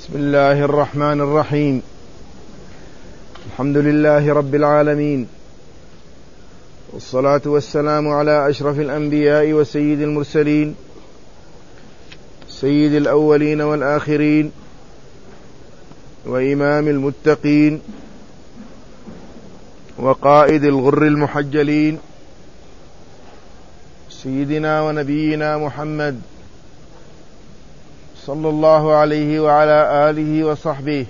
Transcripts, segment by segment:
بسم الله الرحمن الرحيم. الحمد لله رب العالمين، والصلاة والسلام على أشرف الأنبياء وسيد المرسلين، سيد الأولين والآخرين، وإمام المتقين، وقائد الغر المحجلين، سيدنا ونبينا محمد صلى الله عليه وعلى آله وصحبه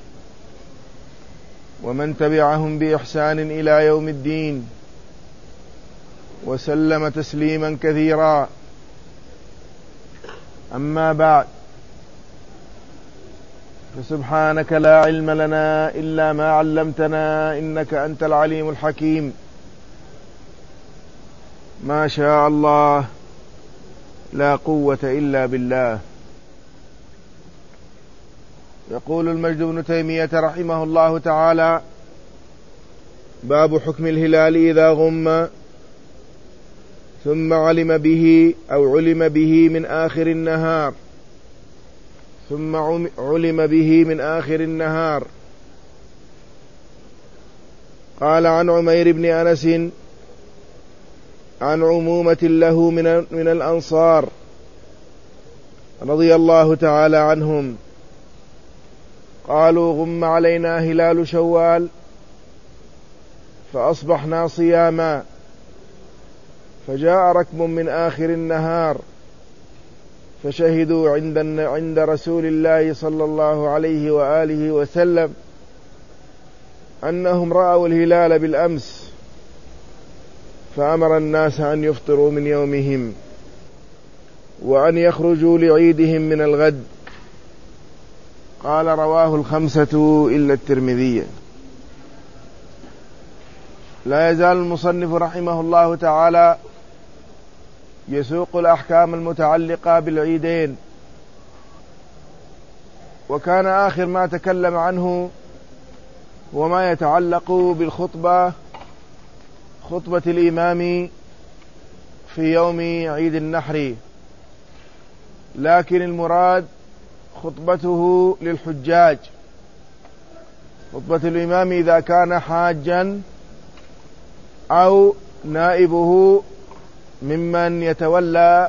ومن تبعهم بإحسان إلى يوم الدين، وسلم تسليما كثيرا. أما بعد، فسبحانك لا علم لنا إلا ما علمتنا إنك أنت العليم الحكيم. ما شاء الله، لا قوة إلا بالله. يقول المجد بن تيمية رحمه الله تعالى: باب حكم الهلال إذا غم ثم علم به أو علم به من آخر النهار قال عن عمير بن أنس عن عمومة له من الأنصار رضي الله تعالى عنهم قالوا: غم علينا هلال شوال فأصبحنا صياما، فجاء ركب من آخر النهار فشهدوا عند رسول الله صلى الله عليه وآله وسلم أنهم رأوا الهلال بالأمس، فأمر الناس أن يفطروا من يومهم وأن يخرجوا لعيدهم من الغد. قال: رواه الخمسة إلا الترمذي. لا يزال المصنف رحمه الله تعالى يسوق الأحكام المتعلقة بالعيدين، وكان آخر ما تكلم عنه وما يتعلق بالخطبة، خطبة الإمام في يوم عيد النحر، لكن المراد خطبته للحجاج، خطبة الإمام إذا كان حاجا أو نائبه ممن يتولى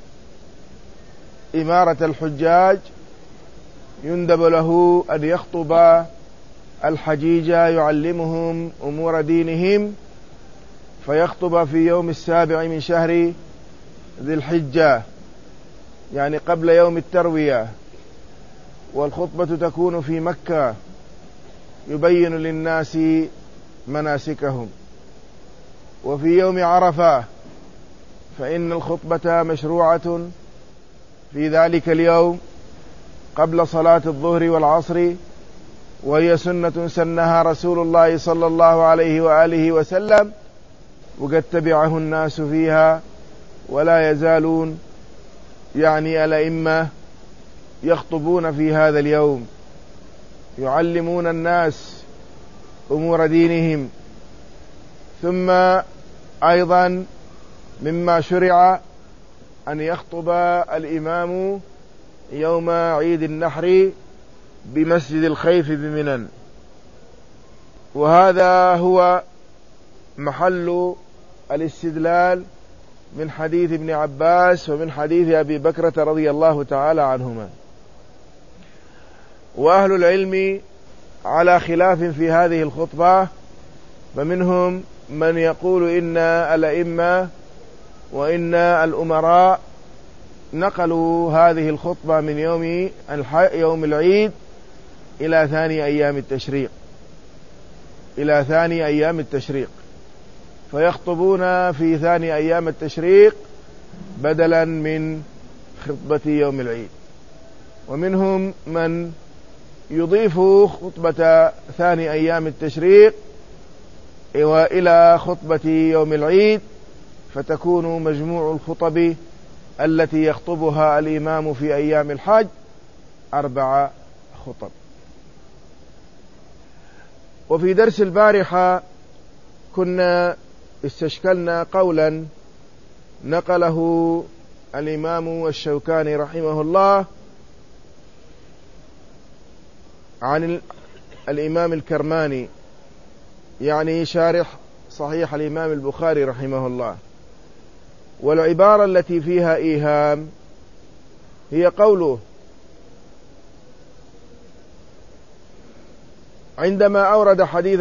إمارة الحجاج، يندب له أن يخطب الحجيج يعلمهم أمور دينهم، فيخطب في يوم 7 من شهر ذي الحجة، يعني قبل يوم التروية، والخطبة تكون في مكة يبين للناس مناسكهم. وفي يوم عرفة فإن الخطبة مشروعة في ذلك اليوم قبل صلاة الظهر والعصر، وهي سنة سنها رسول الله صلى الله عليه وآله وسلم، وقد تبعه الناس فيها، ولا يزالون يعني الأئمة يخطبون في هذا اليوم، يعلمون الناس أمور دينهم. ثم أيضا مما شرع أن يخطب الإمام يوم عيد النحر بمسجد الخيف بمنى، وهذا هو محل الاستدلال من حديث ابن عباس ومن حديث أبي بكرة رضي الله تعالى عنهما. وأهل العلم على خلاف في هذه الخطبة، فمنهم من يقول إن الأئمة وإن الأمراء نقلوا هذه الخطبة من يوم العيد إلى ثاني أيام التشريق، فيخطبون في ثاني أيام التشريق بدلا من خطبة يوم العيد. ومنهم من يضيف خطبة ثاني أيام التشريق وإلى خطبة يوم العيد، فتكون مجموع الخطب التي يخطبها الإمام في أيام الحج 4 خطب. وفي درس البارحة كنا استشكلنا قولا نقله الإمام الشوكاني رحمه الله عن الإمام الكرماني يعني شارح صحيح الإمام البخاري رحمه الله. والعبارة التي فيها إيهام هي قوله عندما أورد حديث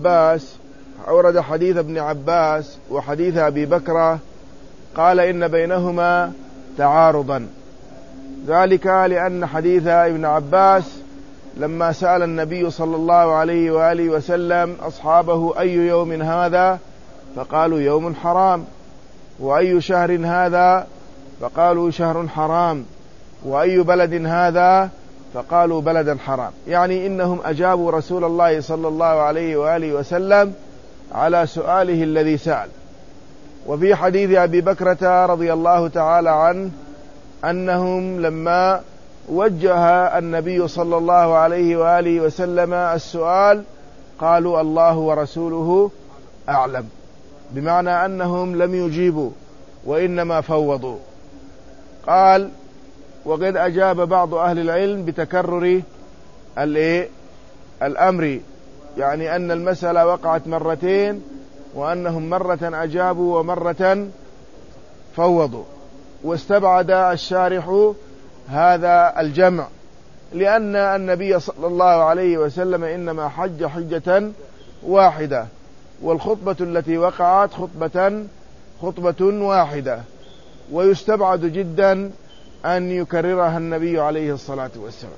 ابن عباس وحديث أبي بكر قال إن بينهما تعارضا، ذلك لأن حديث ابن عباس لما سأل النبي صلى الله عليه وآله وسلم أصحابه أي يوم هذا فقالوا يوم حرام، وأي شهر هذا فقالوا شهر حرام، وأي بلد هذا فقالوا بلدا حرام، يعني إنهم أجابوا رسول الله صلى الله عليه وآله وسلم على سؤاله الذي سأل. وفي حديث أبي بكرة رضي الله تعالى عنه أنهم لما وجه النبي صلى الله عليه وآله وسلم السؤال قالوا الله ورسوله أعلم، بمعنى أنهم لم يجيبوا وإنما فوضوا. قال وقد أجاب بعض أهل العلم بتكرر الأمر، يعني أن المسألة وقعت مرتين وأنهم مرة أجابوا ومرة فوضوا. واستبعد الشارح هذا الجمع لأن النبي صلى الله عليه وسلم إنما حج حجة واحدة، والخطبة التي وقعت خطبة واحدة، ويستبعد جدا أن يكررها النبي عليه الصلاة والسلام.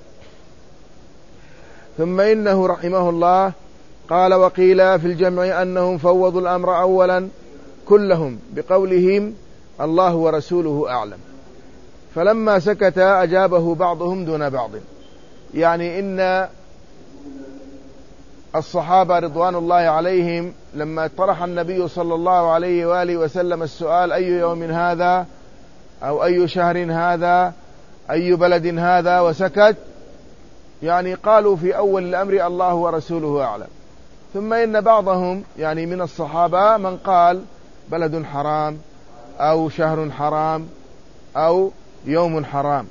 ثم إنه رحمه الله قال وقيل في الجمع أنهم فوضوا الأمر أولا كلهم بقولهم الله ورسوله أعلم، فلما سكت أجابه بعضهم دون بعض، يعني إن الصحابة رضوان الله عليهم لما طرح النبي صلى الله عليه وآله وسلم السؤال أي يوم هذا أو أي شهر هذا أي بلد هذا وسكت، يعني قالوا في أول الأمر الله ورسوله أعلم. ثم إن بعضهم يعني من الصحابة من قال بلد حرام أو شهر حرام أو يوم حرام.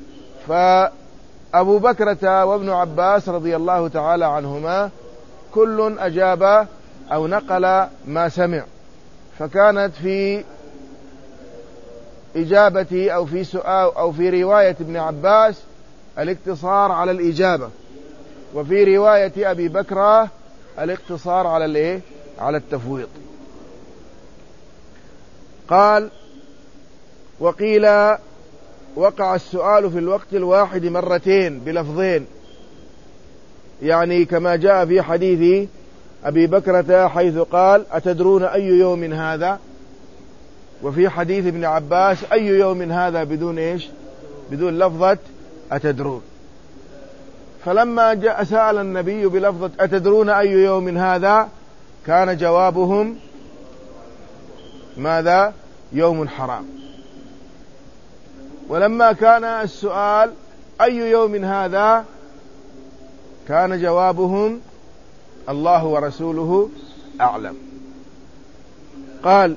فأبو بكرة وابن عباس رضي الله تعالى عنهما كل أجاب أو نقل ما سمع، فكانت في إجابة أو في سؤال أو في رواية ابن عباس الاقتصار على الإجابة، وفي رواية أبي بكر الاقتصار على التفويض. قال وقيل وقع السؤال في الوقت الواحد مرتين بلفظين، يعني كما جاء في حديث أبي بكرة حيث قال أتدرون أي يوم هذا، وفي حديث ابن عباس أي يوم هذا بدون لفظة أتدرون. فلما جاء سأل النبي بلفظة أتدرون أي يوم هذا كان جوابهم ماذا؟ يوم حرام. ولما كان السؤال أي يوم هذا كان جوابهم الله ورسوله أعلم. قال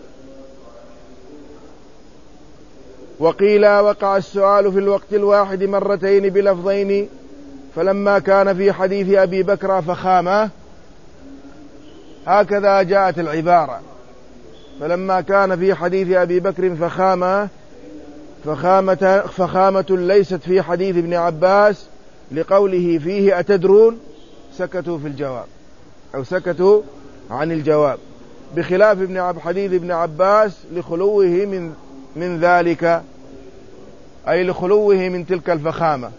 وقيل وقع السؤال في الوقت الواحد مرتين بلفظين، فلما كان في حديث أبي بكر فخامة، هكذا جاءت العبارة، فلما كان في حديث أبي بكر فخامة ليست في حديث ابن عباس لقوله فيه أتدرون، سكتوا في الجواب أو سكتوا عن الجواب، بخلاف حديث ابن عباس لخلوه من ذلك، أي لخلوه من تلك الفخامة.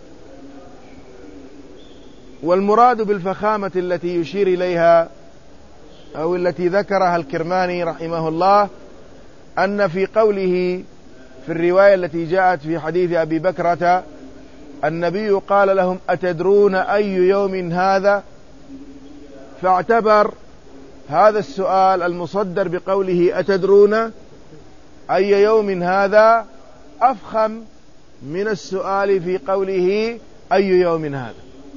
والمراد بالفخامة التي يشير إليها أو التي ذكرها الكرماني رحمه الله أن في قوله في الرواية التي جاءت في حديث أبي بكرة النبي قال لهم أتدرون أي يوم هذا، فاعتبر هذا السؤال المصدر بقوله أتدرون أي يوم هذا أفخم من السؤال في قوله أي يوم هذا.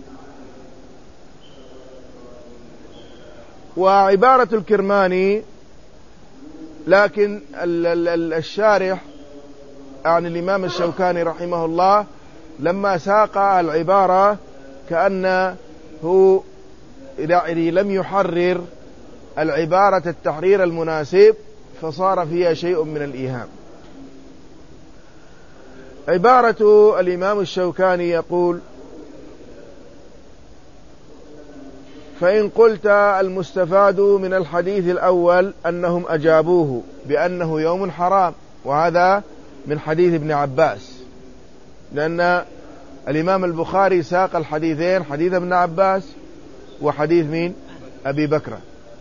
وعبارة الكرماني لكن الشارح عن الإمام الشوكاني رحمه الله لما ساق العبارة كأن هو يعني لم يحرر العبارة التحرير المناسب فصار فيها شيء من الإيهام. عبارة الإمام الشوكاني يقول: فإن قلت المستفاد من الحديث الأول أنهم أجابوه بأنه يوم حرام، وهذا من حديث ابن عباس، لأن الإمام البخاري ساق الحديثين، حديث ابن عباس وحديث مين؟ أبي بكر.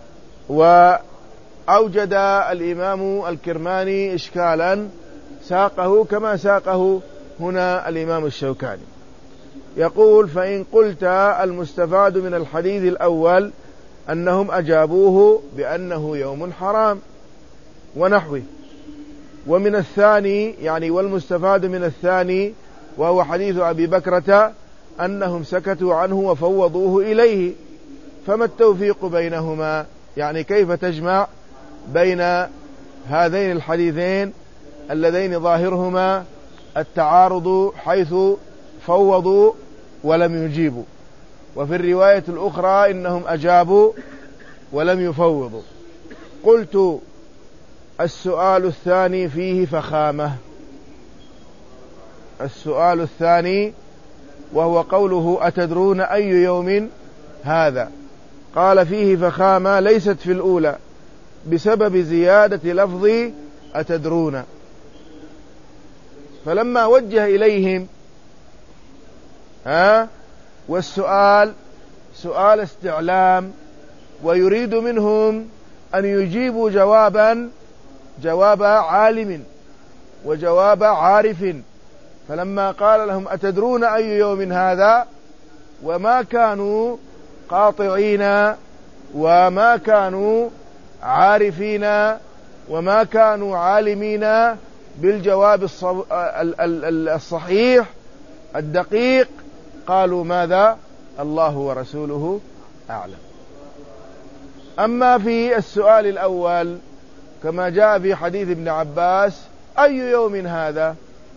وأوجد الإمام الكرماني إشكالا ساقه كما ساقه هنا الإمام الشوكاني. يقول: فإن قلت المستفاد من الحديث الأول أنهم أجابوه بأنه يوم حرام ونحوه، ومن الثاني يعني والمستفاد من الثاني وهو حديث أبي بكرة أنهم سكتوا عنه وفوضوه إليه، فما التوفيق بينهما؟ يعني كيف تجمع بين هذين الحديثين اللذين ظاهرهما التعارض، حيث فوضوا ولم يجيبوا، وفي الرواية الأخرى إنهم أجابوا ولم يفوضوا. قلت: السؤال الثاني فيه فخامة. السؤال الثاني وهو قوله: أتدرون أي يوم هذا؟ قال: فيه فخامة ليست في الأولى بسبب زيادة لفظ أتدرون. فلما وجه إليهم والسؤال سؤال استعلام، ويريد منهم أن يجيبوا جواب عالم وجواب عارف، فلما قال لهم: أتدرون أي يوم هذا؟ وما كانوا قاطعين وما كانوا عارفين وما كانوا عالمين بالجواب الصحيح الدقيق، قالوا: ماذا؟ الله ورسوله أعلم. أما في السؤال الأول كما جاء في حديث ابن عباس: أي يوم هذا؟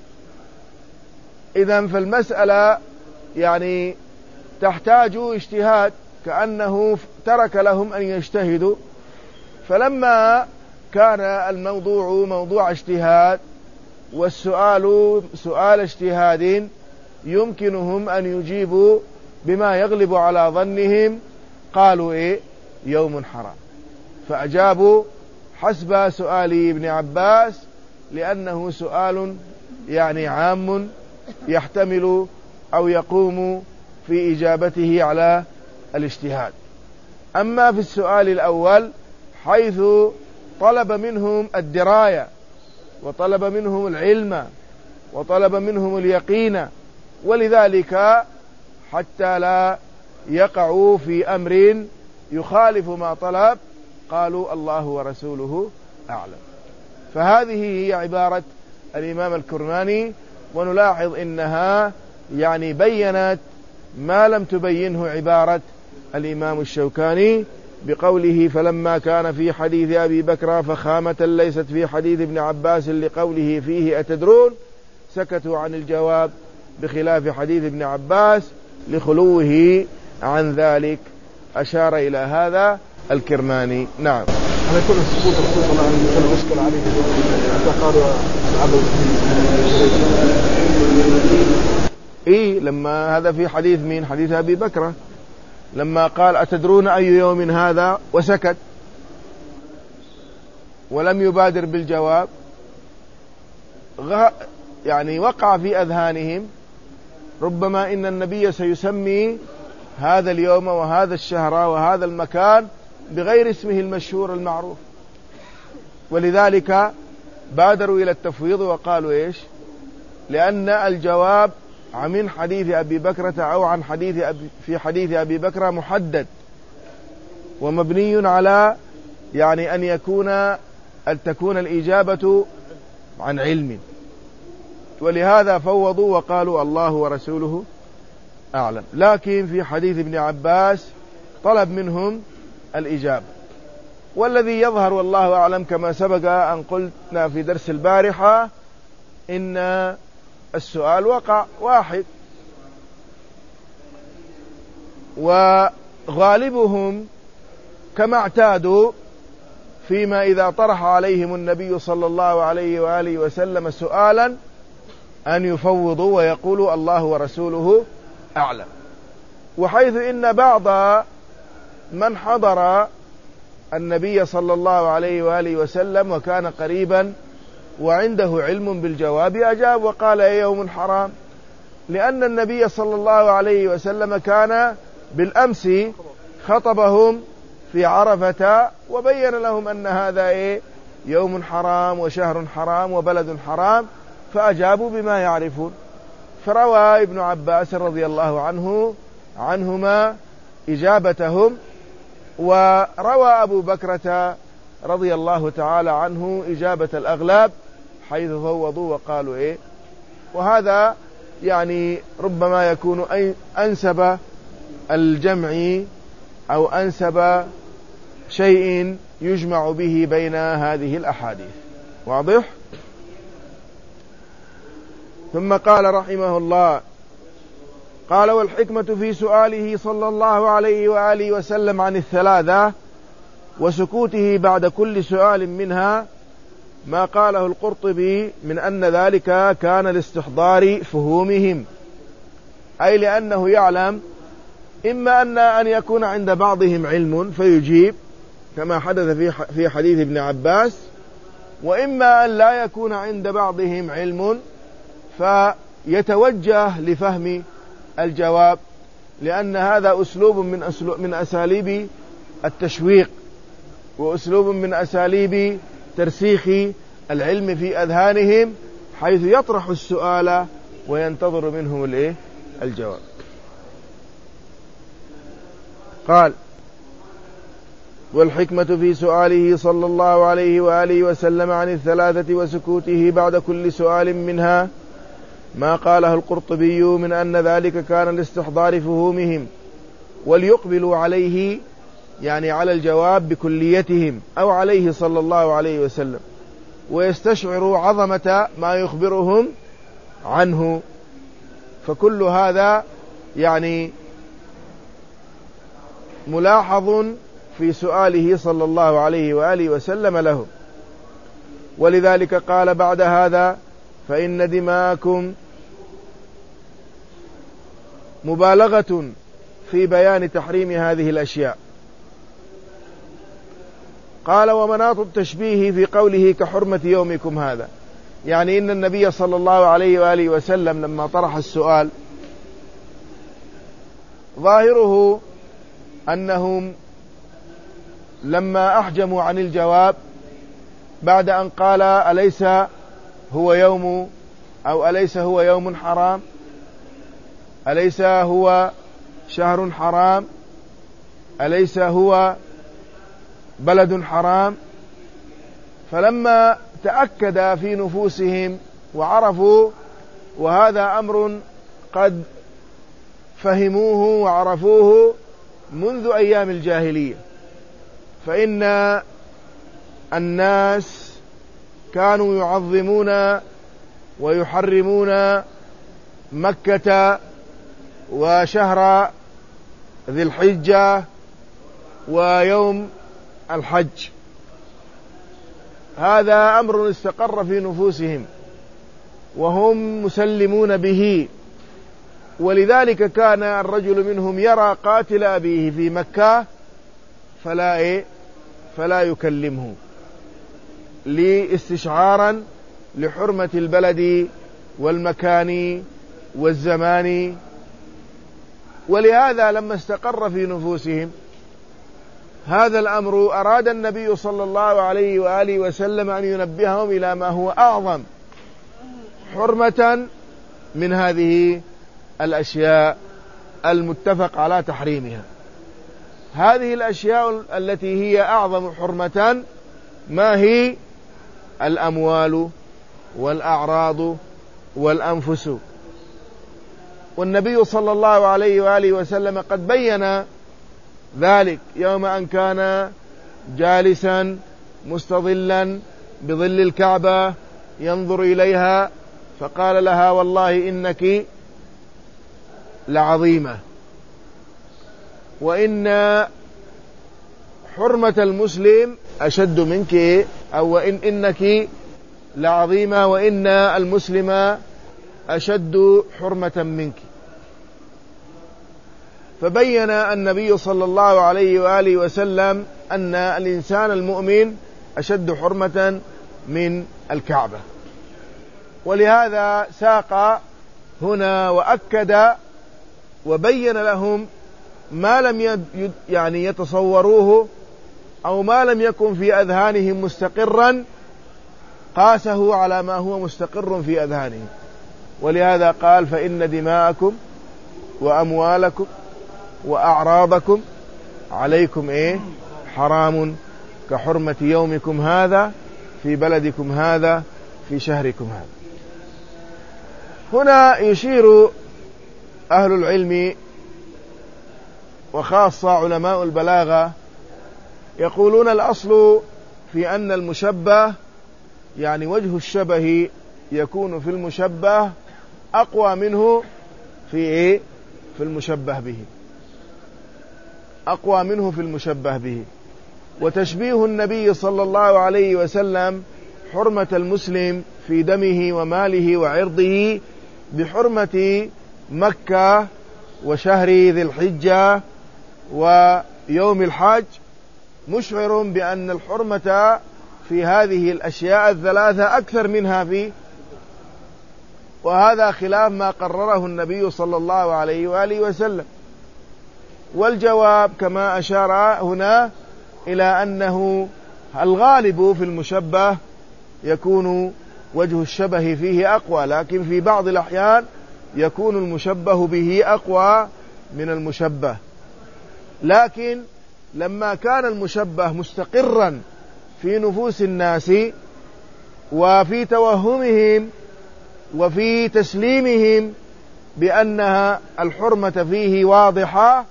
إذن فالمسألة يعني تحتاج اجتهاد، كأنه ترك لهم أن يجتهدوا. فلما كان الموضوع موضوع اجتهاد والسؤال سؤال اجتهاد يمكنهم أن يجيبوا بما يغلب على ظنهم، قالوا: يوم حرام. فأجابوا حسب سؤال ابن عباس، لأنه سؤال يعني عام يحتمل أو يقوم في إجابته على الاجتهاد. أما في السؤال الأول حيث طلب منهم الدراية وطلب منهم العلم وطلب منهم اليقين، ولذلك حتى لا يقعوا في أمر يخالف ما طلب قالوا: الله ورسوله أعلم. فهذه هي عبارة الإمام الكرماني، ونلاحظ إنها يعني بينت ما لم تبينه عبارة الإمام الشوكاني بقوله: فلما كان في حديث أبي بكر فخامة ليست في حديث ابن عباس لقوله فيه أتدرون، سكتوا عن الجواب بخلاف حديث ابن عباس لخلوه عن ذلك. أشار إلى هذا الكرماني. نعم. على كل سقوط الرسول صلى الله عليه وسلم أشكل عليه اعتقاد العبد. لما هذا في حديث من حديث أبي بكر، لما قال: أتدرون أي يوم هذا؟ وسكت ولم يبادر بالجواب، يعني وقع في أذهانهم ربما إن النبي سيسمي هذا اليوم وهذا الشهر وهذا المكان بغير اسمه المشهور المعروف، ولذلك بادروا إلى التفويض وقالوا: لأن الجواب من حديث أبي بكرة أو عن في حديث أبي بكرة محدد ومبني على يعني أن تكون الإجابة عن علم، ولهذا فوضوا وقالوا: الله ورسوله أعلم. لكن في حديث ابن عباس طلب منهم الإجابة، والذي يظهر والله أعلم كما سبق أن قلنا في درس البارحة إن السؤال وقع واحد، وغالبهم كما اعتادوا فيما إذا طرح عليهم النبي صلى الله عليه وآله وسلم سؤالا أن يفوضوا ويقولوا الله ورسوله أعلم. وحيث إن بعض من حضر النبي صلى الله عليه وآله وسلم وكان قريبا وعنده علم بالجواب أجاب وقال يوم حرام، لأن النبي صلى الله عليه وسلم كان بالأمس خطبهم في عرفة وبين لهم أن هذا يوم حرام وشهر حرام وبلد حرام، فأجابوا بما يعرفون. فروى ابن عباس رضي الله عنهما إجابتهم، وروى أبو بكرة رضي الله تعالى عنه إجابة الأغلاب حيث فوضوا وقالوا وهذا يعني ربما يكون أنسب الجمع أو أنسب شيء يجمع به بين هذه الأحاديث. واضح؟ ثم قال رحمه الله: قال: والحكمة في سؤاله صلى الله عليه وآله وسلم عن الثلاثة وسكوته بعد كل سؤال منها ما قاله القرطبي من أن ذلك كان لاستحضار فهومهم، أي لأنه يعلم إما أن يكون عند بعضهم علم فيجيب كما حدث في حديث ابن عباس، وإما أن لا يكون عند بعضهم علم فيتوجه لفهم الجواب، لأن هذا أسلوب من أساليب التشويق، وأسلوب من أساليب ترسيخ العلم في أذهانهم، حيث يطرح السؤال وينتظر منهم الجواب. قال: والحكمة في سؤاله صلى الله عليه وآله وسلم عن الثلاثة وسكوته بعد كل سؤال منها ما قاله القرطبي من أن ذلك كان لاستحضار فهومهم وليقبلوا عليه، يعني على الجواب بكليتهم أو عليه صلى الله عليه وسلم، ويستشعروا عظمة ما يخبرهم عنه. فكل هذا يعني ملاحظ في سؤاله صلى الله عليه وآله وسلم له. ولذلك قال بعد هذا: فإن دماءكم مبالغة في بيان تحريم هذه الأشياء. قال: ومناط التشبيه في قوله كحرمة يومكم هذا، يعني إن النبي صلى الله عليه وآله وسلم لما طرح السؤال ظاهره أنهم لما أحجموا عن الجواب بعد أن قال أليس هو يوم أو أليس هو يوم حرام، أليس هو شهر حرام، أليس هو بلد حرام، فلما تأكد في نفوسهم وعرفوا، وهذا أمر قد فهموه وعرفوه منذ أيام الجاهلية، فإن الناس كانوا يعظمون ويحرمون مكة وشهر ذي الحجة ويوم الحج. هذا أمر استقر في نفوسهم وهم مسلمون به، ولذلك كان الرجل منهم يرى قاتل أبيه في مكة فلا يكلمه، لاستشعارا لحرمة البلد والمكان والزمان. ولهذا لما استقر في نفوسهم هذا الأمر أراد النبي صلى الله عليه وآله وسلم أن ينبههم إلى ما هو أعظم حرمة من هذه الأشياء المتفق على تحريمها. هذه الأشياء التي هي أعظم حرمة ما هي؟ الأموال والأعراض والأنفس. والنبي صلى الله عليه وآله وسلم قد بين ذلك يوم أن كان جالسا مستظلا بظل الكعبة ينظر إليها فقال لها: والله إنك لعظيمة. وإن حرمة المسلم أشد منك، أو إنك لعظيمة، وإن المسلم أشد حرمة منك. فبين النبي صلى الله عليه وآله وسلم أن الإنسان المؤمن أشد حرمة من الكعبة، ولهذا ساق هنا وأكد وبين لهم ما لم يعني يتصوروه أو ما لم يكن في أذهانهم مستقرا، قاسه على ما هو مستقر في أذهانهم. ولهذا قال: فإن دماءكم وأموالكم وأعراضكم عليكم حرام كحرمة يومكم هذا في بلدكم هذا في شهركم هذا. هنا يشير أهل العلم وخاصة علماء البلاغة يقولون: الأصل في أن المشبه يعني وجه الشبه يكون في المشبه أقوى منه في المشبه به، أقوى منه في المشبه به. وتشبيه النبي صلى الله عليه وسلم حرمة المسلم في دمه وماله وعرضه بحرمة مكة وشهر ذي الحجة ويوم الحج مشعر بأن الحرمة في هذه الأشياء الثلاثة أكثر منها في، وهذا خلاف ما قرره النبي صلى الله عليه وآله وسلم. والجواب كما أشار هنا إلى أنه الغالب في المشبه يكون وجه الشبه فيه أقوى، لكن في بعض الأحيان يكون المشبه به أقوى من المشبه. لكن لما كان المشبه مستقرا في نفوس الناس وفي توهمهم وفي تسليمهم بأنها الحرمة فيه واضحة،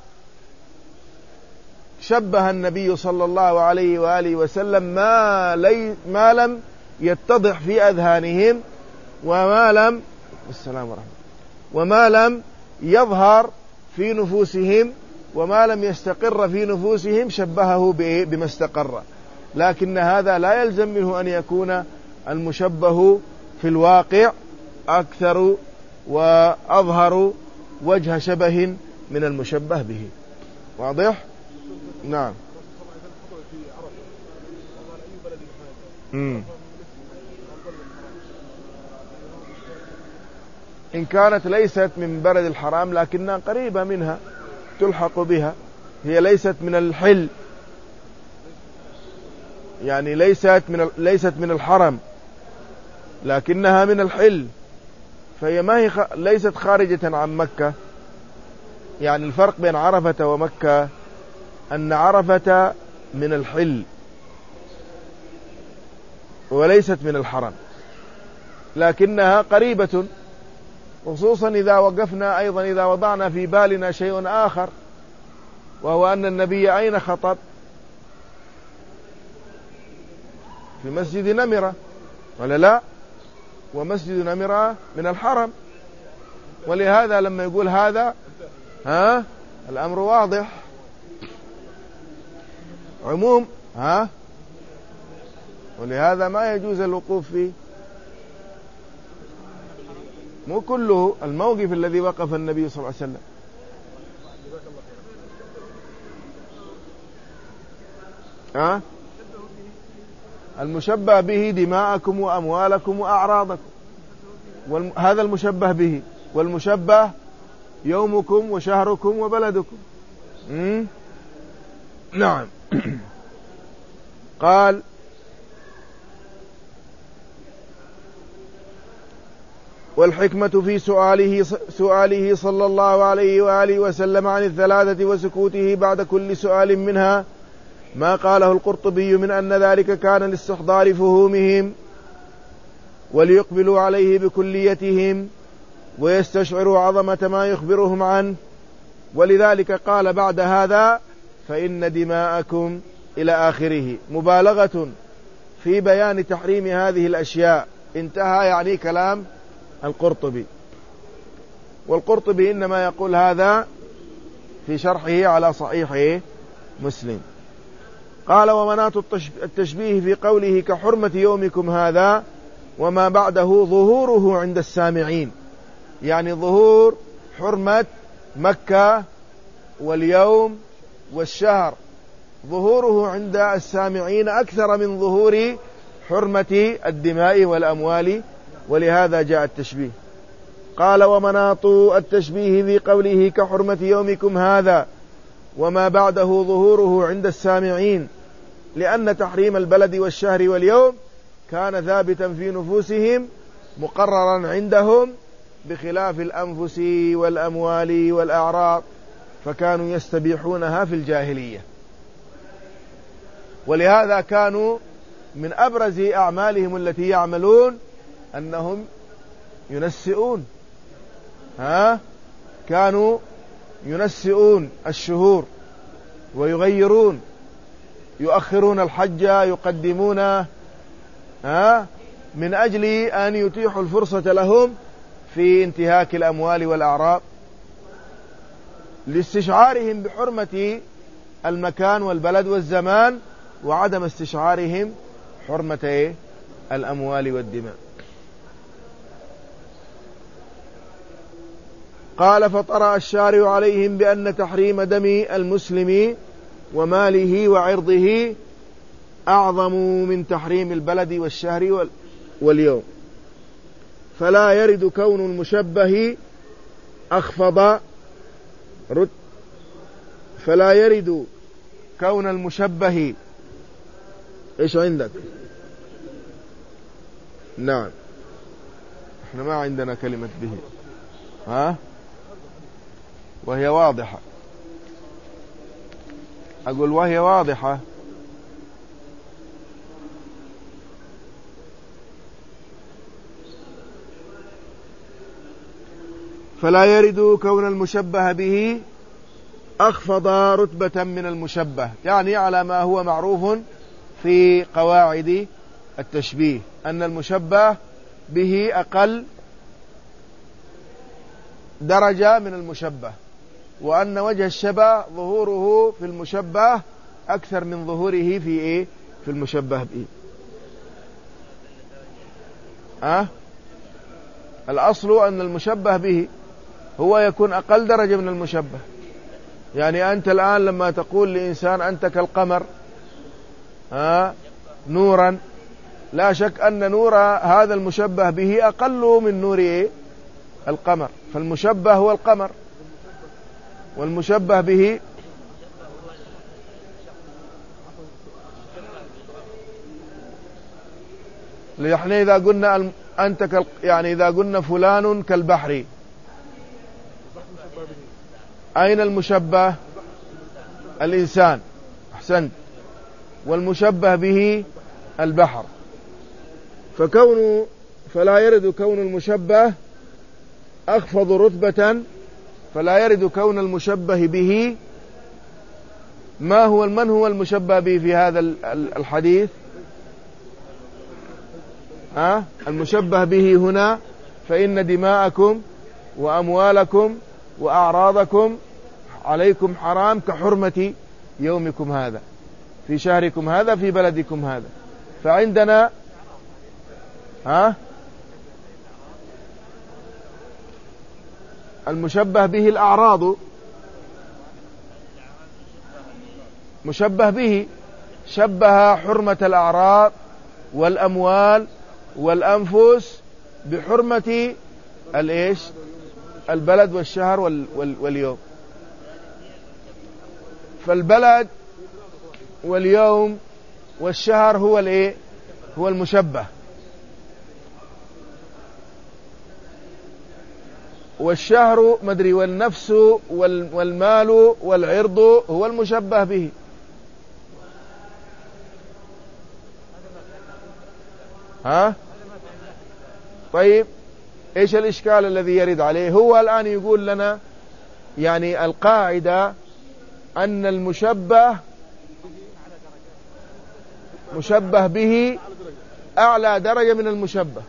شبه النبي صلى الله عليه وآله وسلم ما لم يتضح في أذهانهم وما لم يظهر في نفوسهم وما لم يستقر في نفوسهم، شبهه بما استقر. لكن هذا لا يلزم منه أن يكون المشبه في الواقع أكثر وأظهر وجه شبه من المشبه به. واضح؟ نعم. إن كانت ليست من بلد الحرام لكنها قريبة منها تلحق بها، هي ليست من الحل، يعني ليست من الحرم لكنها من الحل، فهي ما هي ليست خارجة عن مكة. يعني الفرق بين عرفة ومكة أن عرفة من الحل وليست من الحرم، لكنها قريبة، خصوصا إذا وقفنا أيضا إذا وضعنا في بالنا شيء آخر، وهو أن النبي أين خطب؟ في مسجد نمرة، ولا لا؟ ومسجد نمرة من الحرم، ولهذا لما يقول هذا الأمر واضح عموم ولهذا ما يجوز الوقوف فيه، مو كله الموقف الذي وقف النبي صلى الله عليه وسلم. المشبه به دماءكم وأموالكم وأعراضكم، هذا المشبه به، والمشبه يومكم وشهركم وبلدكم. نعم. قال: والحكمة في سؤاله صلى الله عليه وآله وسلم عن الثلاثة وسكوته بعد كل سؤال منها ما قاله القرطبي من أن ذلك كان لاستحضار فهومهم وليقبلوا عليه بكليتهم ويستشعروا عظمة ما يخبرهم عنه، ولذلك قال بعد هذا: فإن دماءكم إلى آخره، مبالغة في بيان تحريم هذه الأشياء. انتهى يعني كلام القرطبي. والقرطبي إنما يقول هذا في شرحه على صحيح مسلم. قال: ومناط التشبيه في قوله كحرمة يومكم هذا وما بعده ظهوره عند السامعين، يعني ظهور حرمة مكة واليوم والشهر، ظهوره عند السامعين أكثر من ظهور حرمة الدماء والأموال، ولهذا جاء التشبيه. قال: ومناط التشبيه في قوله كحرمة يومكم هذا وما بعده ظهوره عند السامعين، لأن تحريم البلد والشهر واليوم كان ثابتا في نفوسهم مقررا عندهم، بخلاف الأنفس والأموال والأعراض، فكانوا يستبيحونها في الجاهلية. ولهذا كانوا من أبرز أعمالهم التي يعملون أنهم ينسئون، كانوا ينسئون الشهور ويغيرون، يؤخرون الحج، يقدمون، من أجل أن يتيحوا الفرصة لهم في انتهاك الأموال والأعراض، لاستشعارهم بحرمة المكان والبلد والزمان، وعدم استشعارهم حرمة الأموال والدماء. قال: فطرأ الشارع عليهم بأن تحريم دم المسلم وماله وعرضه أعظم من تحريم البلد والشهر واليوم، فلا يرد كون المشبه أخفض فلا يرد كون المشبه. إيش عندك؟ نعم، احنا ما عندنا كلمة به، وهي واضحة. أقول وهي واضحة. فلا يرد كون المشبه به أخفض رتبة من المشبه، يعني على ما هو معروف في قواعد التشبيه أن المشبه به أقل درجة من المشبه، وأن وجه الشبه ظهوره في المشبه أكثر من ظهوره في المشبه به. الأصل أن المشبه به هو يكون أقل درجة من المشبه. يعني أنت الآن لما تقول لإنسان أنت كالقمر نورا، لا شك أن نور هذا المشبه به أقل من نور القمر، فالمشبه هو القمر، والمشبه به نحن إذا قلنا أنت يعني إذا قلنا فلان كالبحر، أين المشبه؟ الإنسان، أحسنت، والمشبه به البحر. فلا يرد كون المشبه أخفض رتبة، فلا يرد كون المشبه به. من هو المشبه به في هذا الحديث؟ المشبه به هنا: فإن دماءكم وأموالكم وأعراضكم عليكم حرام كحرمة يومكم هذا في شهركم هذا في بلدكم هذا. فعندنا المشبه به الأعراض، مشبه به شبه حرمة الأعراض والأموال والأنفس بحرمة البلد والشهر واليوم. فالبلد واليوم والشهر هو المشبه، والشهر مدري والنفس والمال والعرض هو المشبه به. طيب ايش الاشكال الذي يرد عليه؟ هو الآن يقول لنا يعني القاعدة أن المشبه مشبه به أعلى درجة من المشبه،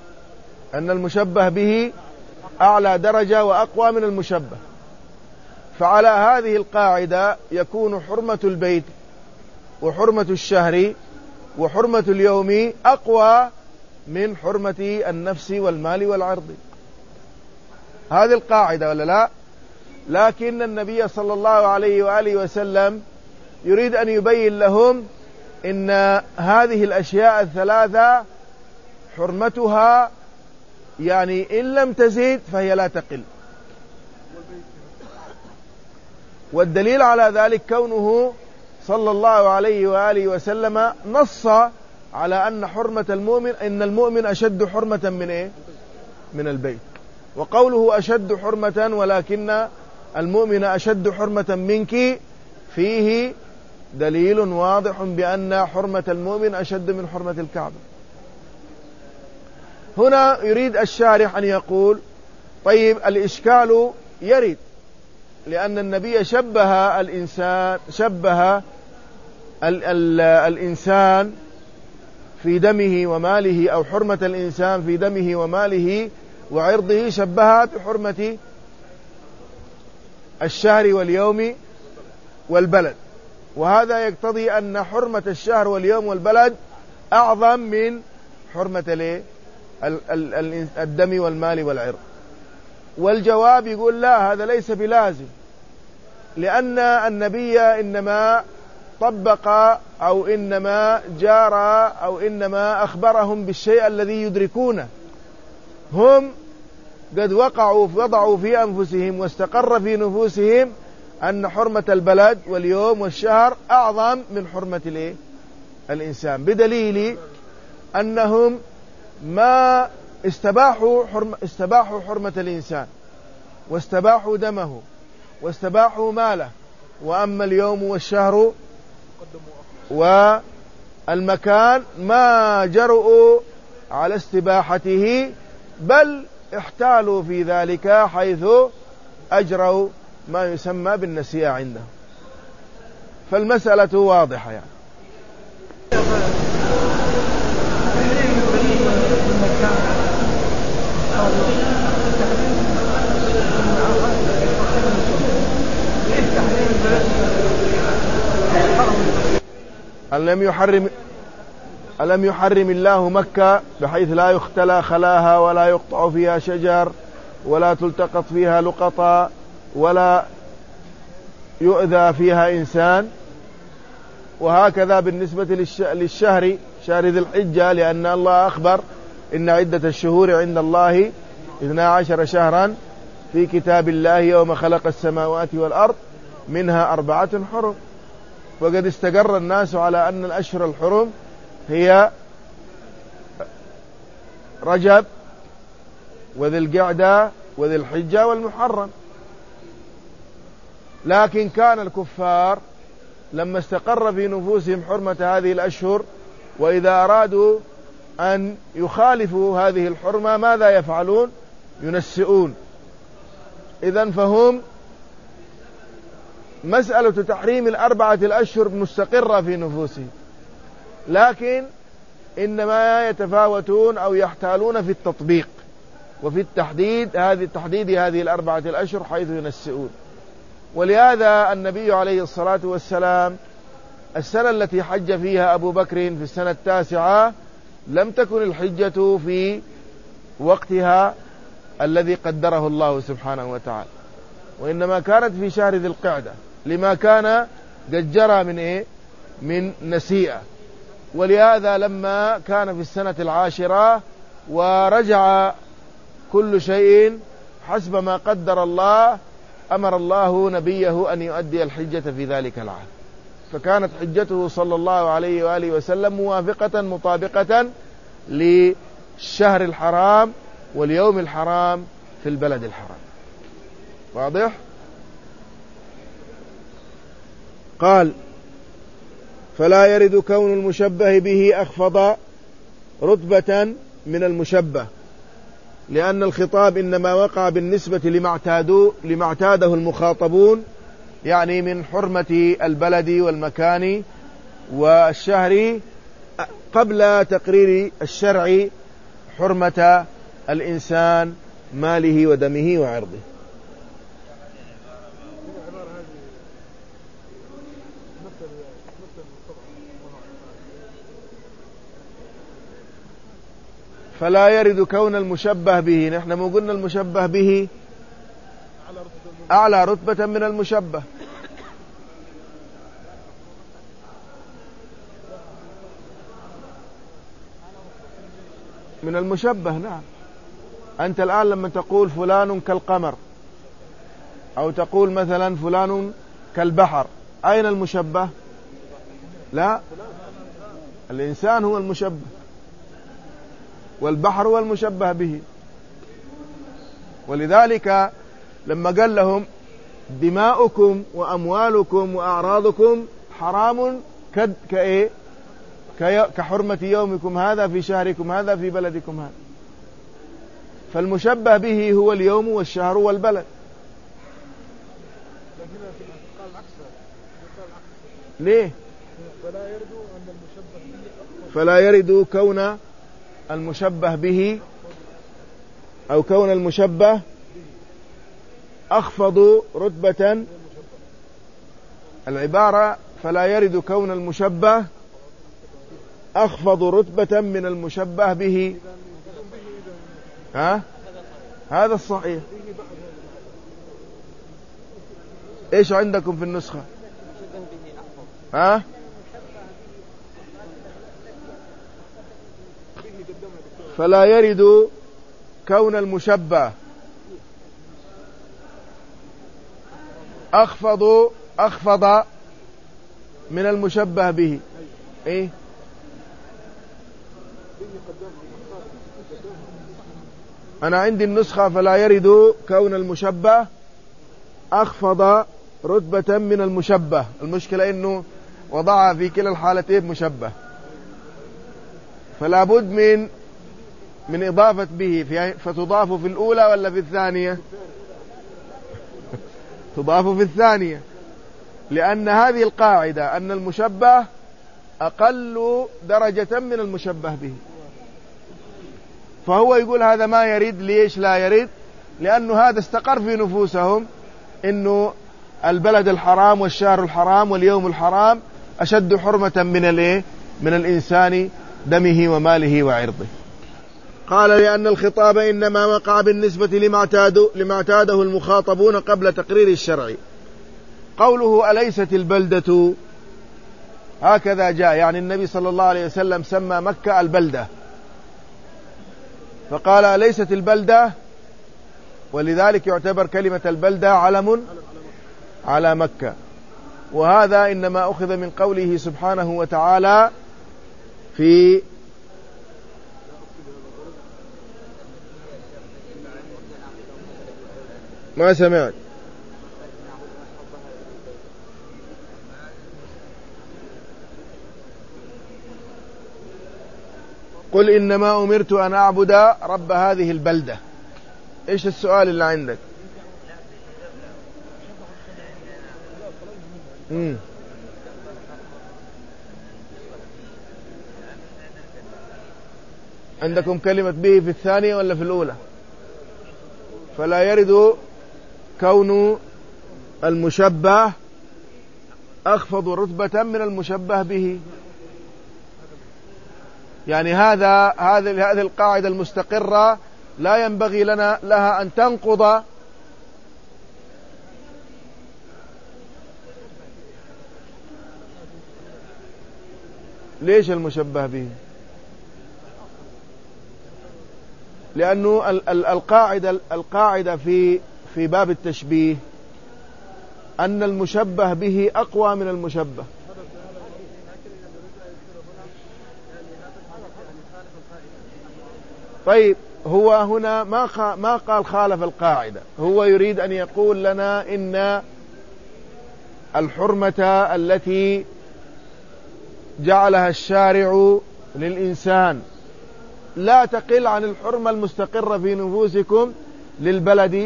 أن المشبه به أعلى درجة وأقوى من المشبه. فعلى هذه القاعدة يكون حرمة البيت وحرمة الشهر وحرمة اليوم أقوى من حرمة النفس والمال والعرض. هذه القاعدة ولا لا؟ لكن النبي صلى الله عليه وآله وسلم يريد أن يبين لهم إن هذه الأشياء الثلاثة حرمتها يعني إن لم تزيد فهي لا تقل. والدليل على ذلك كونه صلى الله عليه وآله وسلم نص على أن حرمة المؤمن إن المؤمن أشد حرمة من إيه؟ من البيت. وقوله أشد حرمة ولكن المؤمن أشد حرمة منك فيه دليل واضح بأن حرمة المؤمن أشد من حرمة الكعبة. هنا يريد الشارح أن يقول طيب الإشكال يرد لأن النبي شبه الإنسان في دمه وماله أو حرمة الإنسان في دمه وماله وعرضه شبهها بحرمة الشهر واليوم والبلد، وهذا يقتضي أن حرمة الشهر واليوم والبلد أعظم من حرمة الدم والمال والعرض. والجواب يقول لا، هذا ليس بلازم، لأن النبي إنما طبق أو إنما جارى أو إنما أخبرهم بالشيء الذي يدركونه. هم قد وضعوا في أنفسهم واستقر في نفوسهم أن حرمة البلد واليوم والشهر أعظم من حرمة الإنسان، بدليل أنهم ما استباحوا حرمة الإنسان واستباحوا دمه واستباحوا ماله، وأما اليوم والشهر والمكان ما جرؤوا على استباحته، بل احتالوا في ذلك حيث أجروا ما يسمى بالنسيئة عندهم. فالمسألة واضحة يعني. ألم يحرم الله مكة بحيث لا يختلى خلاها ولا يقطع فيها شجر ولا تلتقط فيها لقطة ولا يؤذى فيها إنسان؟ وهكذا بالنسبة للشهر، شهر ذي الحجة، لأن الله أخبر إن عدة الشهور عند الله 12 شهرا في كتاب الله يوم خلق السماوات والأرض منها 4 حرم. وقد استقر الناس على أن الأشهر الحرم هي رجب وذي القعدة وذي الحجة والمحرم. لكن كان الكفار لما استقر في نفوسهم حرمة هذه الأشهر وإذا أرادوا أن يخالفوا هذه الحرمة ماذا يفعلون؟ ينسئون. إذن فهم مسألة تحريم 4 الأشهر مستقرة في نفوسهم، لكن إنما يتفاوتون أو يحتالون في التطبيق وفي التحديد هذه 4 الأشهر حيث ينسئون. ولهذا النبي عليه الصلاة والسلام السنة التي حج فيها أبو بكر في السنة 9 لم تكن الحجة في وقتها الذي قدره الله سبحانه وتعالى، وإنما كانت في شهر ذي القعدة لما كان قد جرى من نسيئة. ولهذا لما كان في السنة 10 ورجع كل شيء حسب ما قدر الله، أمر الله نبيه أن يؤدي الحجة في ذلك العام، فكانت حجته صلى الله عليه وآله وسلم موافقة مطابقة للشهر الحرام واليوم الحرام في البلد الحرام. واضح؟ قال فلا يرد كون المشبه به أخفض رتبة من المشبه، لأن الخطاب إنما وقع بالنسبة لما اعتاده المخاطبون، يعني من حرمة البلد والمكان والشهر، قبل تقرير الشرع حرمة الإنسان ماله ودمه وعرضه. فلا يرد كون المشبه به. نحن مو قلنا المشبه به أعلى رتبة من المشبه. من المشبه، نعم. أنت الآن لما تقول فلان كالقمر أو تقول مثلا فلان كالبحر، أين المشبه؟ لا، الإنسان هو المشبه والبحر هو المشبه به. ولذلك لما قال لهم دماؤكم وأموالكم وأعراضكم حرام كإيه؟ كحرمة يومكم هذا في شهركم هذا في بلدكم هذا. فالمشبه به هو اليوم والشهر والبلد. ليه؟ فلا يرد كون المشبه به أو كون المشبه أخفض رتبة. العبارة فلا يرد كون المشبه أخفض رتبة من المشبه به. هذا الصحيح. إيش عندكم في النسخة؟ فلا يرد كون المشبه أخفض من المشبه به. إيه؟ أنا عندي النسخة فلا يرد كون المشبه أخفض رتبة من المشبه. المشكلة إنه وضعها في كلا الحالتين مشبه، فلا بد من إضافة به. فتضاف في الأولى ولا في الثانية؟ تضاف في الثانية، لأن هذه القاعدة أن المشبه أقل درجة من المشبه به. فهو يقول هذا ما يرد. ليش لا يرد؟ لأنه هذا استقر في نفوسهم إنه البلد الحرام والشهر الحرام واليوم الحرام أشد حرمة من الإنسان دمه وماله وعرضه. قال لأن الخطاب إنما وقع بالنسبة لما اعتاده المخاطبون قبل تقرير الشرع. قوله أليست البلدة، هكذا جاء، يعني النبي صلى الله عليه وسلم سمى مكة البلدة، فقال أليست البلدة، ولذلك يعتبر كلمة البلدة علم على مكة. وهذا إنما أخذ من قوله سبحانه وتعالى في ما سمعت قل إنما أمرت أن أعبد رب هذه البلدة. إيش السؤال اللي عندك؟ عندكم كلمة به في الثانية ولا في الأولى؟ فلا يرد كون المشبه أخفض رتبة من المشبه به. يعني هذه القاعدة المستقرة لا ينبغي لها أن تنقض ليش المشبه به؟ لأنه القاعدة في باب التشبيه أن المشبه به أقوى من المشبه. طيب هو هنا ما قال خالف القاعدة، هو يريد أن يقول لنا إن الحرمة التي جعلها الشارع للإنسان لا تقل عن الحرمة المستقرة في نفوسكم للبلد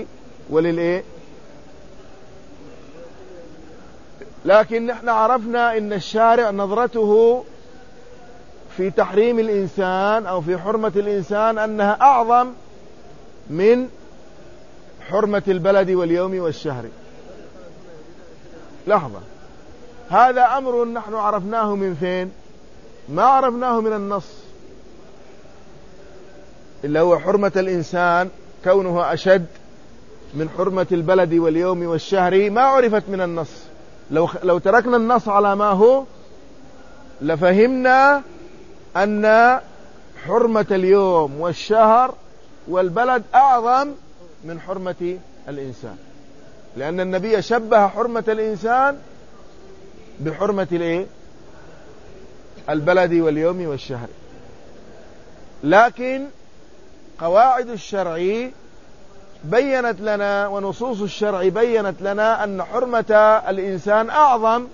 لكن نحن عرفنا إن الشارع نظرته في تحريم الإنسان أو في حرمة الإنسان أنها أعظم من حرمة البلد واليوم والشهر. لحظة، هذا أمر نحن عرفناه من فين؟ ما عرفناه من النص، إلا هو حرمة الإنسان كونه أشد من حرمة البلد واليوم والشهر، ما عرفت من النص. لو تركنا النص على ما هو لفهمنا أن حرمة اليوم والشهر والبلد أعظم من حرمة الإنسان، لأن النبي شبه حرمة الإنسان بحرمة البلد واليوم والشهر. لكن قواعد الشرع بيّنت لنا ونصوص الشرع بيّنت لنا أن حرمة الإنسان أعظم.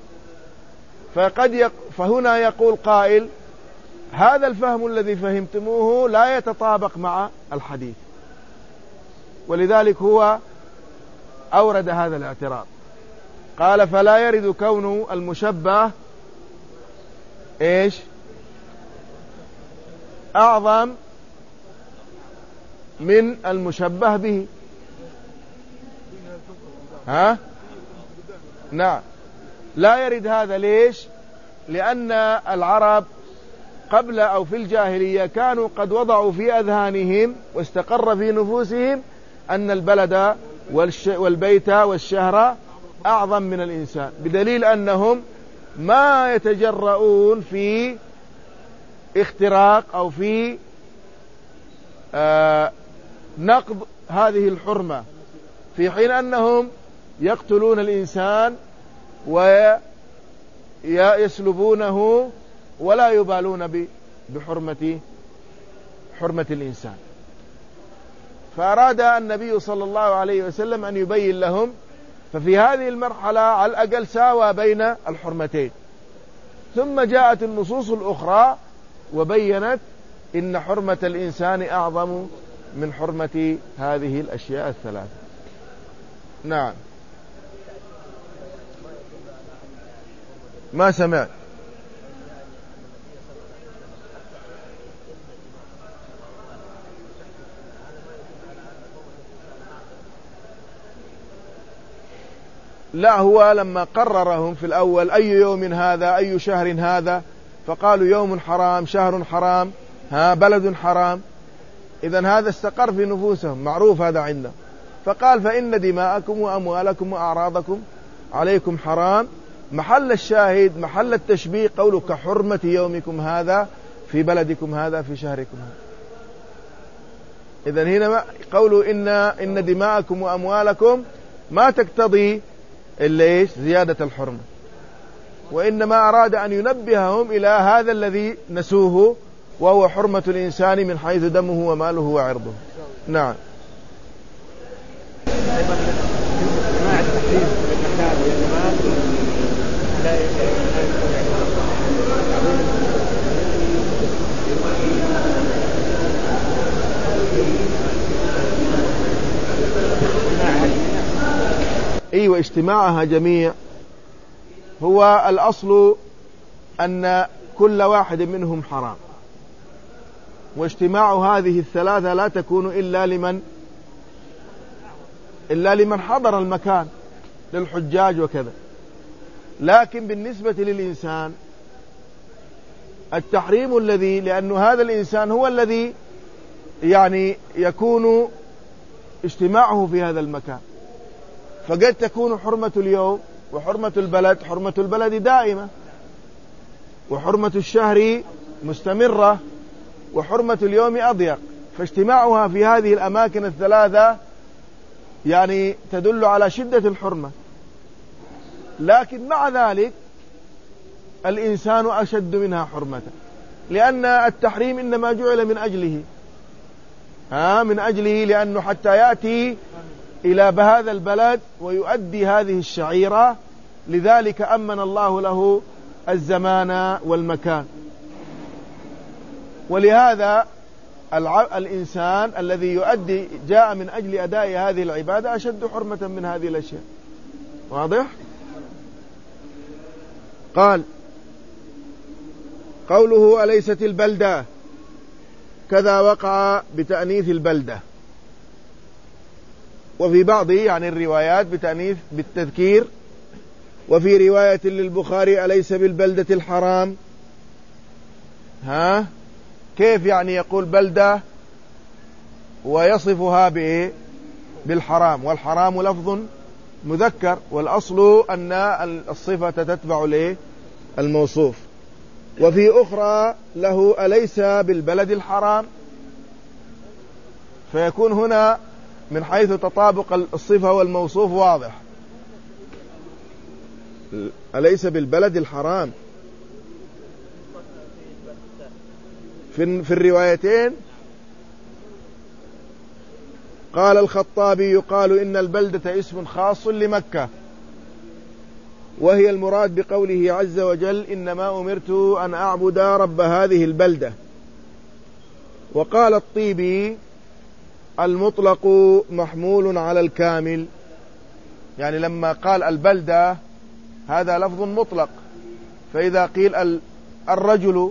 فهنا يقول قائل هذا الفهم الذي فهمتموه لا يتطابق مع الحديث، ولذلك هو أورد هذا الاعتراض. قال فلا يرد كون المشبه إيش أعظم من المشبه به. نعم، لا يرد هذا. ليش؟ لأن العرب قبل أو في الجاهلية كانوا قد وضعوا في أذهانهم واستقر في نفوسهم أن البلد والبيت والشهر أعظم من الإنسان، بدليل أنهم ما يتجرؤون في اختراق أو في نقض هذه الحرمة، في حين أنهم يقتلون الإنسان ويسلبونه ولا يبالون بحرمة الإنسان. فأراد النبي صلى الله عليه وسلم أن يبين لهم، ففي هذه المرحلة على الأقل ساوى بين الحرمتين. ثم جاءت النصوص الأخرى وبينت إن حرمة الإنسان أعظم من حرمة هذه الأشياء الثلاثة. نعم، ما سمعت. لا، هو لما قررهم في الأول أي يوم هذا أي شهر هذا، فقالوا يوم حرام شهر حرام بلد حرام. إذن هذا استقر في نفوسهم، معروف هذا عندنا. فقال فإن دماءكم وأموالكم وأعراضكم عليكم حرام. محل الشاهد محل التشبيه قوله كحرمة يومكم هذا في بلدكم هذا في شهركم هذا. إذن هنا قوله إن دماءكم وأموالكم ما تقتضي إلا زيادة الحرمة، وإنما أراد أن ينبههم إلى هذا الذي نسوه، وهو حرمة الإنسان من حيث دمه وماله وعرضه. نعم. أيوة، اجتماعها جميع هو الأصل أن كل واحد منهم حرام، واجتماع هذه الثلاثة لا تكون إلا لمن حضر المكان للحجاج وكذا. لكن بالنسبة للإنسان التحريم الذي، لأن هذا الإنسان هو الذي يعني يكون اجتماعه في هذا المكان، فقد تكون حرمة اليوم وحرمة البلد، حرمة البلد دائمة، وحرمة الشهر مستمرة، وحرمة اليوم أضيق. فاجتماعها في هذه الأماكن الثلاثة يعني تدل على شدة الحرمة. لكن مع ذلك الإنسان أشد منها حرمة، لأن التحريم إنما جعل من أجله لأنه حتى يأتي إلى بهذا البلد ويؤدي هذه الشعيرة، لذلك أمن الله له الزمان والمكان. ولهذا الإنسان الذي جاء من أجل أداء هذه العبادة أشد حرمة من هذه الأشياء. واضح؟ قال قوله أليست البلدة كذا وقع بتأنيث البلدة، وفي بعض يعني الروايات بالتذكير وفي رواية للبخاري أليس بالبلدة الحرام؟ كيف يعني يقول بلدة ويصفها بالحرام، والحرام لفظ مذكر، والأصل أن الصفة تتبع الموصوف. وفي أخرى له أليس بالبلد الحرام، فيكون هنا من حيث تطابق الصفة والموصوف واضح. أليس بالبلد الحرام في الروايتين. قال الخطابي يقال إن البلدة اسم خاص لمكة، وهي المراد بقوله عز وجل إنما أمرت أن أعبد رب هذه البلدة. وقال الطيبي المطلق محمول على الكامل، يعني لما قال البلدة هذا لفظ مطلق، فإذا قيل الرجل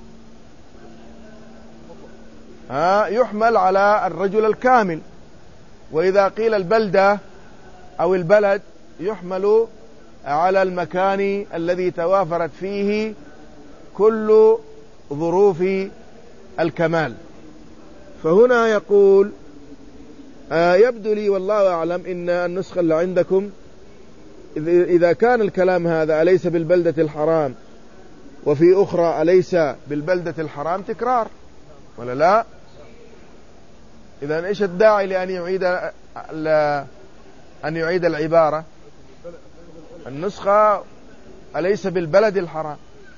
يحمل على الرجل الكامل، وإذا قيل البلدة أو البلد يحمل على المكان الذي توافرت فيه كل ظروف الكمال. فهنا يقول يبدو لي والله أعلم إن النسخة اللي عندكم إذا كان الكلام هذا أليس بالبلدة الحرام وفي أخرى أليس بالبلدة الحرام تكرار ولا لا؟ إذن إيش الداعي لأن يعيد العبارة؟ النسخة أليس بالبلد الحرام.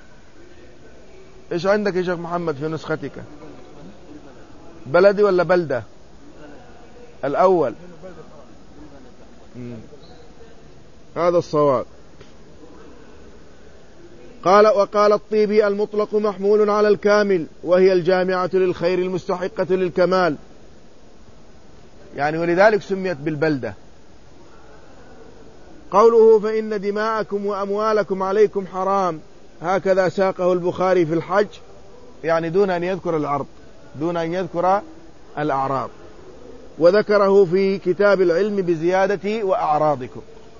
إيش عندك يا شيخ محمد في نسختك؟ بلدي ولا بلدة؟ الأول هذا الصواب. وقال الطيبي المطلق محمول على الكامل، وهي الجامعة للخير المستحقة للكمال، يعني ولذلك سميت بالبلدة. قوله فإن دماءكم وأموالكم عليكم حرام، هكذا ساقه البخاري في الحج، يعني دون أن يذكر العرض، دون أن يذكر الأعراض، وذكره في كتاب العلم بزيادة وأعراضكم،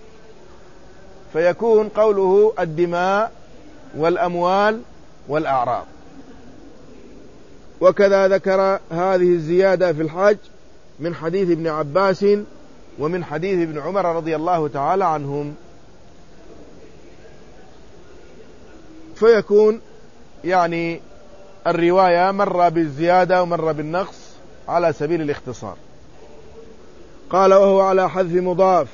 فيكون قوله الدماء والأموال والأعراض. وكذا ذكر هذه الزيادة في الحج من حديث ابن عباس ومن حديث ابن عمر رضي الله تعالى عنهم، فيكون يعني الرواية مرة بالزيادة ومرة بالنقص على سبيل الاختصار. قال وهو على حذف مضاف،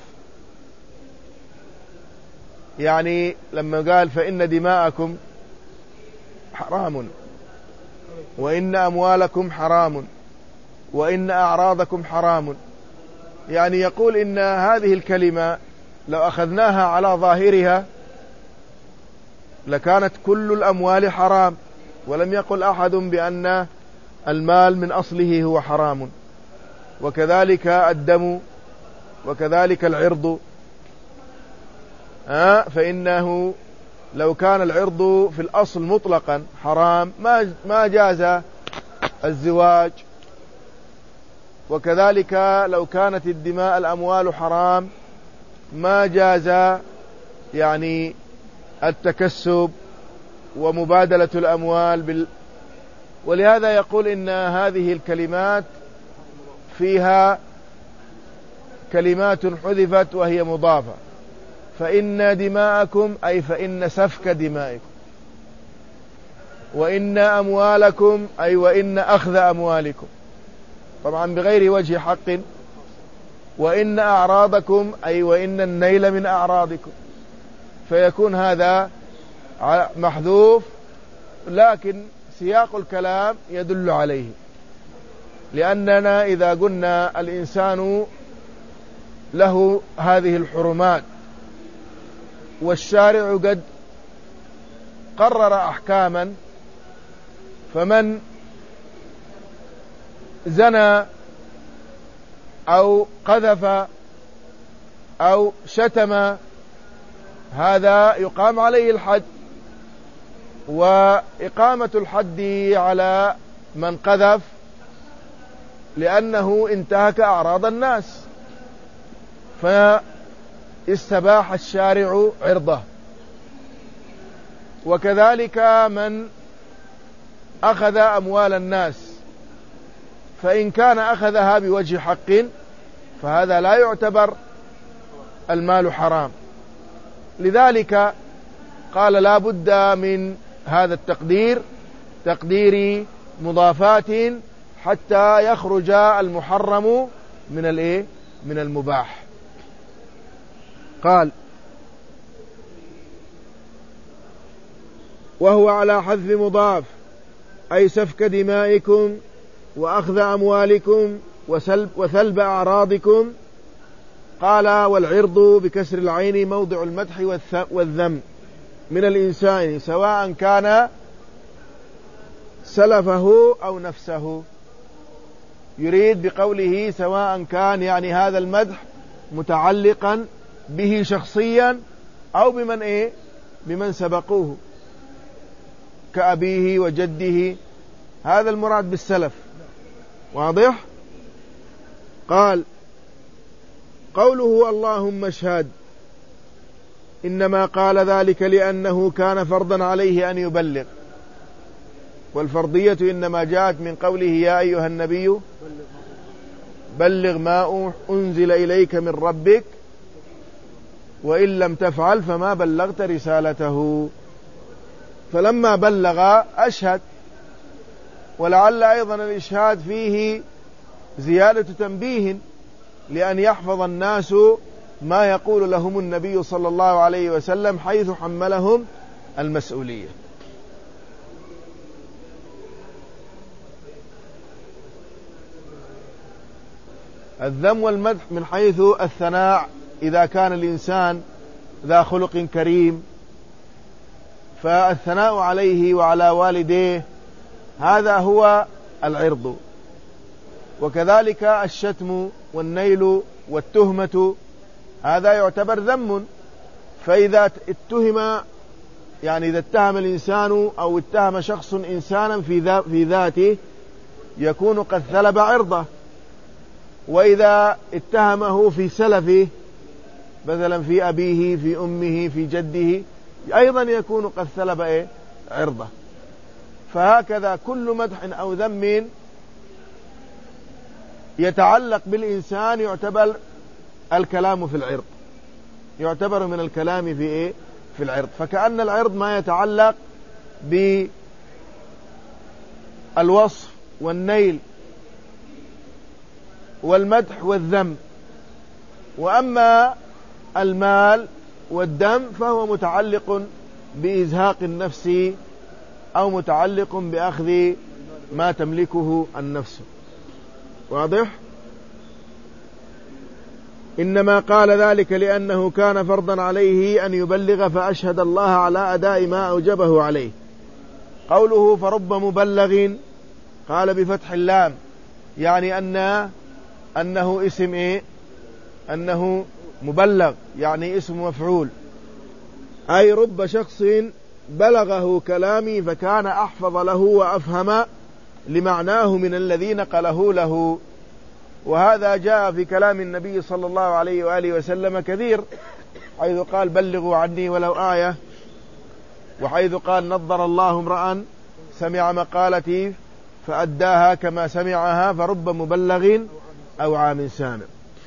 يعني لما قال فإن دماءكم حرام وإن أموالكم حرام وإن أعراضكم حرام، يعني يقول إن هذه الكلمة لو أخذناها على ظاهرها لكانت كل الأموال حرام، ولم يقل أحد بأن المال من أصله هو حرام، وكذلك الدم وكذلك العرض، فإنه لو كان العرض في الأصل مطلقا حرام ما جاز الزواج، وكذلك لو كانت الدماء الأموال حرام ما جاز يعني التكسب ومبادلة الأموال ولهذا يقول إن هذه الكلمات فيها كلمات حذفت وهي مضافة، فإن دماءكم أي فإن سفك دمائكم، وإن أموالكم أي وإن أخذ أموالكم، طبعا بغير وجه حق، وإن أعراضكم أي وإن النيل من أعراضكم، فيكون هذا محذوف، لكن سياق الكلام يدل عليه، لأننا إذا قلنا الإنسان له هذه الحرمات والشارع قد قرر أحكاما، فمن زنى أو قذف أو شتم هذا يقام عليه الحد، وإقامة الحد على من قذف لأنه انتهك أعراض الناس، فاستباح الشارع عرضه وكذلك من أخذ أموال الناس، فإن كان أخذها بوجه حق فهذا لا يعتبر المال حرام. لذلك قال لا بد من هذا التقدير، تقدير مضافات حتى يخرج المحرم من المباح. قال وهو على حذف مضاف، أي سفك دمائكم وأخذ أموالكم وثلب أعراضكم. قال والعرض بكسر العين موضع المدح والذم من الإنسان سواء كان سلفه أو نفسه. يريد بقوله سواء كان يعني هذا المدح متعلقا به شخصيا أو بمن سبقوه كأبيه وجده، هذا المراد بالسلف. واضح؟ قال قوله اللهم اشهد إنما قال ذلك لأنه كان فرضا عليه أن يبلغ، والفرضية إنما جاءت من قوله يا أيها النبي بلغ ما أنزل إليك من ربك وإن لم تفعل فما بلغت رسالته. فلما بلغ أشهد. ولعل أيضا الإشهاد فيه زيادة تنبيه لأن يحفظ الناس ما يقول لهم النبي صلى الله عليه وسلم حيث حملهم المسؤولية. الذم والمدح من حيث الثناء، إذا كان الإنسان ذا خلق كريم فالثناء عليه وعلى والديه هذا هو العرض. وكذلك الشتم والنيل والتهمة هذا يعتبر ذم. فإذا اتهم يعني إذا اتهم الإنسان أو اتهم شخص إنسانا في ذاته يكون قد ثلب عرضه، وإذا اتهمه في سلفه مثلا في أبيه في أمه في جده أيضا يكون قد ثلب عرضه. فهكذا كل مدح أو ذم يتعلق بالإنسان يعتبر الكلام في العرض، يعتبر من الكلام في العرض. فكأن العرض ما يتعلق بالوصف والنيل والمدح والذم. وأما المال والدم فهو متعلق بإزهاق النفس أو متعلق بأخذ ما تملكه النفس. واضح؟ إنما قال ذلك لأنه كان فرضا عليه أن يبلغ فأشهد الله على أداء ما أوجبه عليه. قوله فرب مبلغ قال بفتح اللام، يعني أنه اسم أنه مبلغ يعني اسم مفعول، أي رب شخص بلغه كلامي فكان أحفظ له وأفهم لمعناه من الذي نقله له. وهذا جاء في كلام النبي صلى الله عليه وآله وسلم كثير، حيث قال بلغوا عني ولو آية، وحيث قال نظر الله امرأ سمع مقالتي فأداها كما سمعها فرب مبلغ أو عام سامع.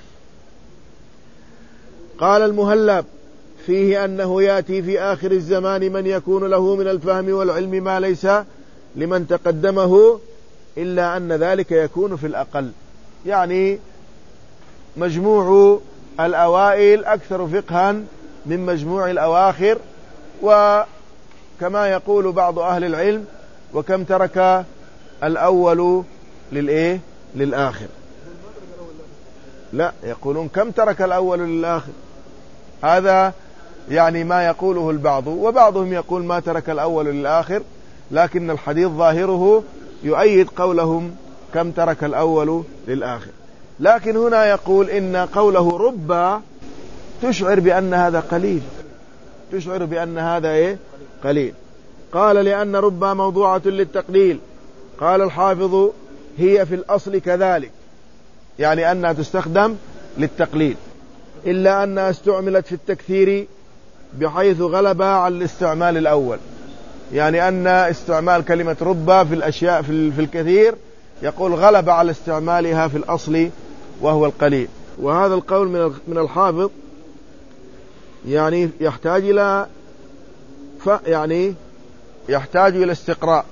قال المهلب فيه أنه يأتي في آخر الزمان من يكون له من الفهم والعلم ما ليس لمن تقدمه، إلا أن ذلك يكون في الأقل، يعني مجموع الأوائل أكثر فقها من مجموع الأواخر. وكما يقول بعض أهل العلم وكم ترك الأول للآخر، لا يقولون كم ترك الأول للآخر، هذا يعني ما يقوله البعض، وبعضهم يقول ما ترك الأول للآخر، لكن الحديث ظاهره يؤيد قولهم كم ترك الأول للآخر. لكن هنا يقول إن قوله رب تشعر بأن هذا قليل، تشعر بأن هذا قليل. قال لأن رب موضوعة للتقليل. قال الحافظ هي في الأصل كذلك، يعني أنها تستخدم للتقليل، إلا أنها استعملت في التكثير بحيث غلب على الاستعمال الأول. يعني أن استعمال كلمة رب في الأشياء في الكثير يقول غلب على استعمالها في الأصل وهو القليل. وهذا القول من الحافظ يعني يحتاج إلى استقراء.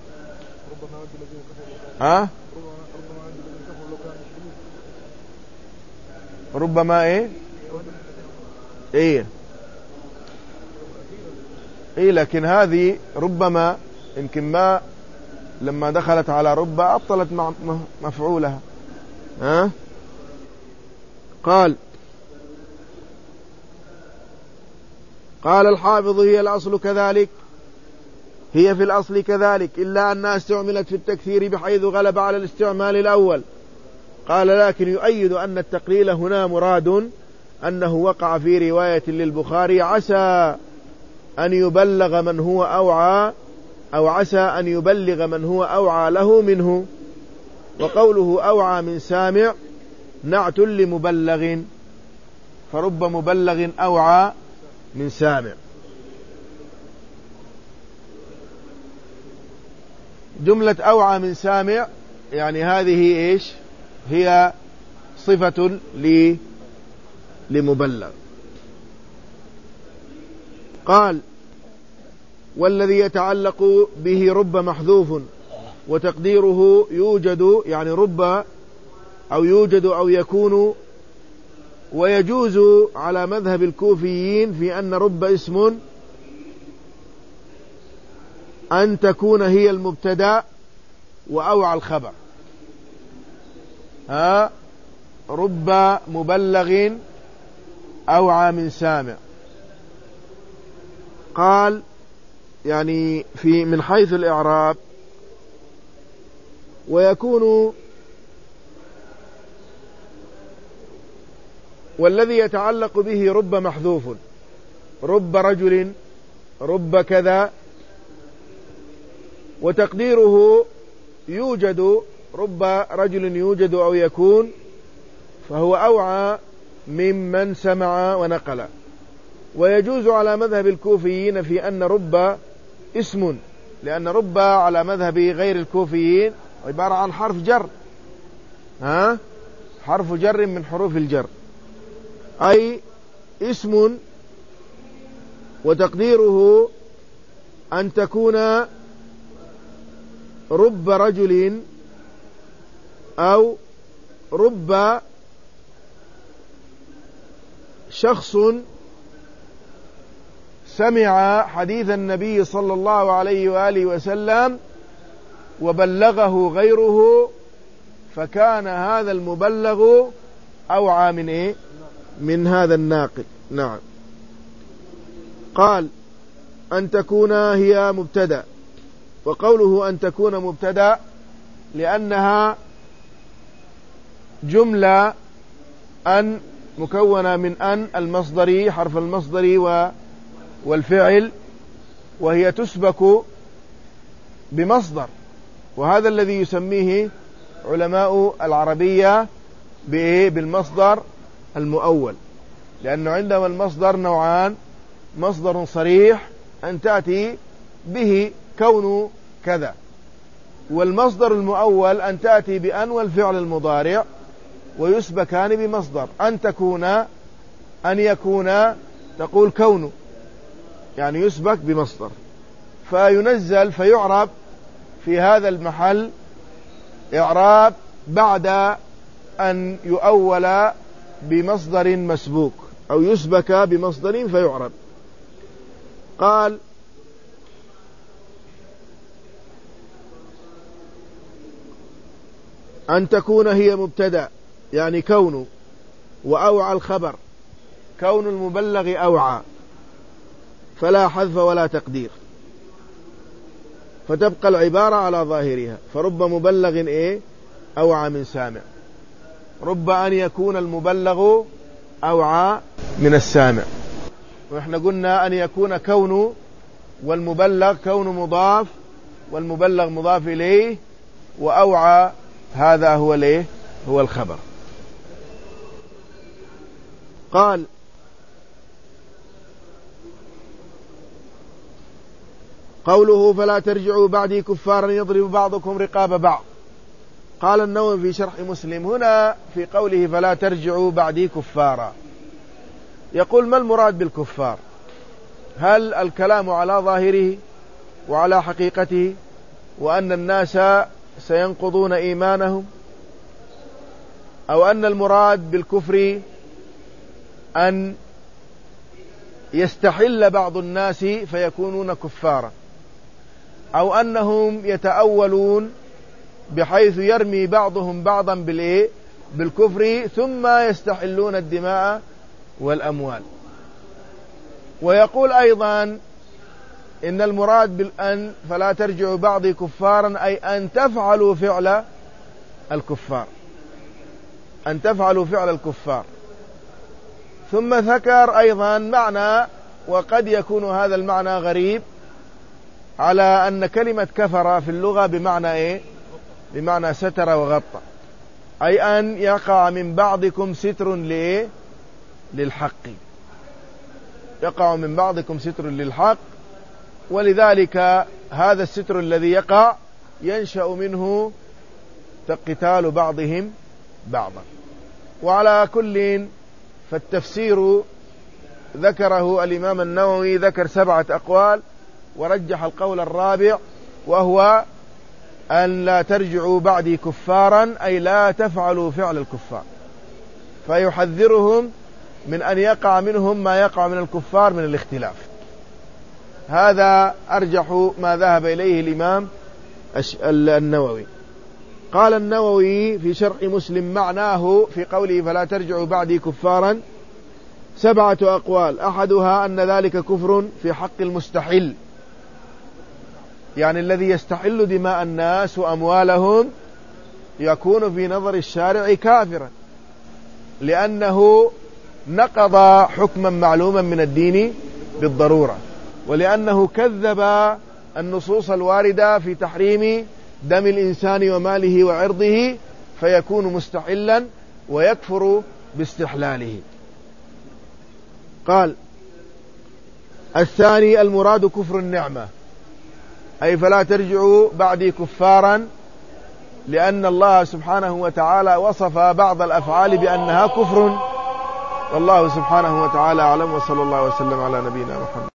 ربما إيه لكن هذه ربما يمكن ما لما دخلت على رب أبطلت مفعولها. قال الحافظ هي الأصل كذلك، هي في الأصل كذلك، إلا أنها استعملت في التكثير بحيث غلب على الاستعمال الأول. قال لكن يؤيد أن التقليل هنا مراد أنه وقع في رواية للبخاري عسى أن يبلغ من هو أوعى، أو عسى أن يبلغ من هو أوعى له منه. وقوله أوعى من سامع نعت لمبلغ، فرب مبلغ أوعى من سامع. جملة أوعى من سامع يعني هذه هي صفة لمبلغ. قال والذي يتعلق به رب محذوف وتقديره يوجد، يعني رب أو يوجد أو يكون. ويجوز على مذهب الكوفيين في أن رب اسم أن تكون هي المبتدأ وأوعى الخبر. رب مبلغ أوعى من سامع. قال يعني من حيث الإعراب ويكون والذي يتعلق به رب محذوف، رب رجل، رب كذا. وتقديره يوجد، رب رجل يوجد أو يكون، فهو أوعى ممن سمع ونقل. ويجوز على مذهب الكوفيين في أن رب اسم، لأن رب على مذهب غير الكوفيين عبارة عن حرف جر، حرف جر من حروف الجر، أي اسم. وتقديره أن تكون رب رجل أو رب شخص سمع حديث النبي صلى الله عليه وآله وسلم وبلغه غيره، فكان هذا المبلغ أوعى من هذا الناقل. نعم. قال أن تكون هي مبتدأ. وقوله أن تكون مبتدأ لأنها جملة أن مكونة من أن المصدري، حرف المصدري والفعل، وهي تسبك بمصدر، وهذا الذي يسميه علماء العربية بالمصدر المؤول، لأنه عندما المصدر نوعان: مصدر صريح أن تأتي به كون كذا، والمصدر المؤول أن تأتي بأن والفعل المضارع ويسبكان بمصدر. أن تكون، أن يكون تقول كون، يعني يسبك بمصدر، فينزل فيعرب في هذا المحل إعراب بعد أن يؤول بمصدر مسبوك أو يسبك بمصدر فيعرب. قال أن تكون هي مبتدأ يعني كون، وأوعى الخبر، كون المبلغ أوعى، فلا حذف ولا تقدير، فتبقى العبارة على ظاهرها. فرب مبلغ أوعى من سامع، رب أن يكون المبلغ أوعى من السامع. ونحن قلنا أن يكون كون والمبلغ كون مضاف والمبلغ مضاف إليه، وأوعى هذا هو الخبر. قال قوله فلا ترجعوا بعدي كفارا يضرب بعضكم رقاب بعض. قال النووي في شرح مسلم هنا في قوله فلا ترجعوا بعدي كفارا، يقول ما المراد بالكفار؟ هل الكلام على ظاهره وعلى حقيقته وأن الناس سينقضون إيمانهم، أو أن المراد بالكفر أن يستحل بعض الناس فيكونون كفارا، أو أنهم يتأولون بحيث يرمي بعضهم بعضا بالكفر ثم يستحلون الدماء والأموال. ويقول أيضا إن المراد بالأن فلا ترجعوا بعضي كفارا أي أن تفعلوا فعل الكفار، أن تفعلوا فعل الكفار. ثم ذكر أيضا معنى، وقد يكون هذا المعنى غريب، على أن كلمة كفر في اللغة بمعنى بمعنى ستر وغطى، أي أن يقع من بعضكم ستر للحق، يقع من بعضكم ستر للحق، ولذلك هذا الستر الذي يقع ينشأ منه قتال بعضهم بعضا. وعلى كل فالتفسير ذكره الإمام النووي، ذكر 7 أقوال ورجح القول الرابع، وهو أن لا ترجعوا بعدي كفارا أي لا تفعلوا فعل الكفار، فيحذرهم من أن يقع منهم ما يقع من الكفار من الاختلاف. هذا أرجح ما ذهب إليه الإمام النووي. قال النووي في شرح مسلم معناه في قوله فلا ترجعوا بعدي كفارا 7 أقوال، أحدها أن ذلك كفر في حق المستحل، يعني الذي يستحل دماء الناس وأموالهم يكون في نظر الشارع كافرا، لأنه نقض حكما معلوما من الدين بالضرورة، ولأنه كذب النصوص الواردة في تحريم دم الإنسان وماله وعرضه، فيكون مستحلا ويكفر باستحلاله. قال الثاني المراد كفر النعمة، أي فلا ترجعوا بعدي كفارا، لأن الله سبحانه وتعالى وصف بعض الأفعال بأنها كفر، والله سبحانه وتعالى أعلم، وصلى الله وسلم على نبينا محمد.